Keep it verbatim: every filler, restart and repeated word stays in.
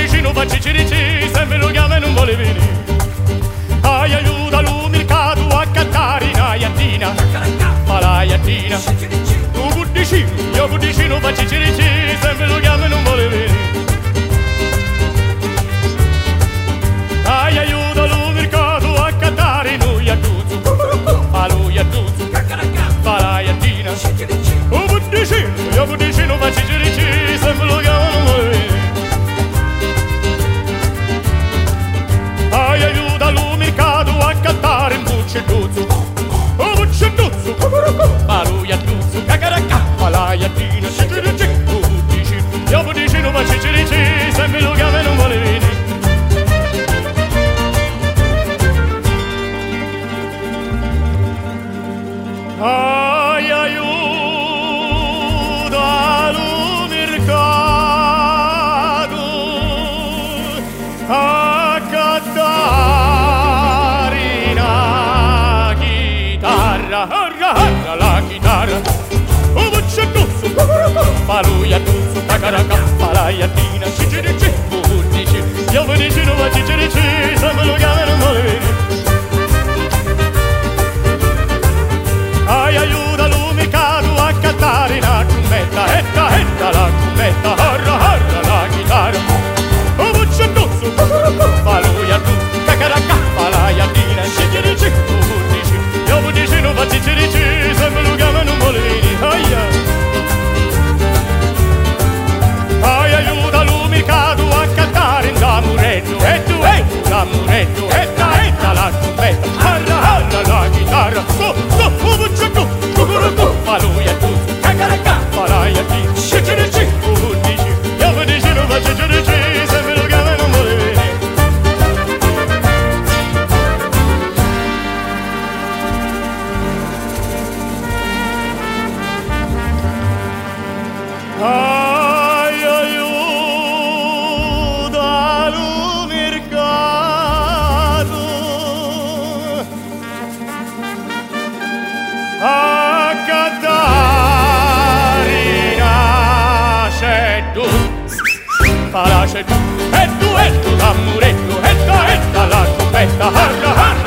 vicino facci cirici, sempre lo chiama e non vuole venire. Ai aiuta lui mercato a cantare in aiatina, fa la aiatina. Tu cuddicino, io cuddicino facci cirici, sempre lo chiama e non vuole venire. Ai aiuta lui mercato a cantare noi a Tuzzu, fa lui a Tuzzu, fa la aiatina. Tu cuddicino, io cuddicino facci cirici, sempre lo chiama e non vuole venire. Ai aiuta lui mercato a cantare in buccelluzzo, oh buccelluzzo, ma lui a Tuzzu, cacaracca, fa la aiatina, cicirici, tu dici, io dici non faccio cicirici, sempre lo chiama e non vuole venire. Ai aiuta lui mercato a cantare una chitarra, arra, arra, la chitarra, oh buccelluzzo, fa lui a Tuzzu, cacaracca, fa la aiatina, cicirici, budici, io vi dici non va cicirici, sempre lo chiama e non vuole venire. Ai aiuta lui mercato a cantare una trombetta, etta, etta, la trombetta, arra, arra, la chitarra, oh buccelluzzo, fa lui a Tuzzu, cacaracca, fa la aiatina, cicirici, budici, io vi dici non va cicirici, sempre lo chiama e non vuole venire. Aia. Ai aiuta lui mercato a cantare in da muretto, e tu, e tu, da muretto, etta, etta, la trombetta, arra, arra, la chitarra, so, so, oh buccelluzzo, cucurucù, fa lui a Tuzzu, cacaracca, fa la aiatina, cicirici, budici, io vi dici non va cicirici, sempre lo chiama e non vuole venire. Ai aiuta lui mercato a cantare una cedù, fa la cedù, e tu, e tu, da muretto, e da, e da, la trombetta, arra, arra.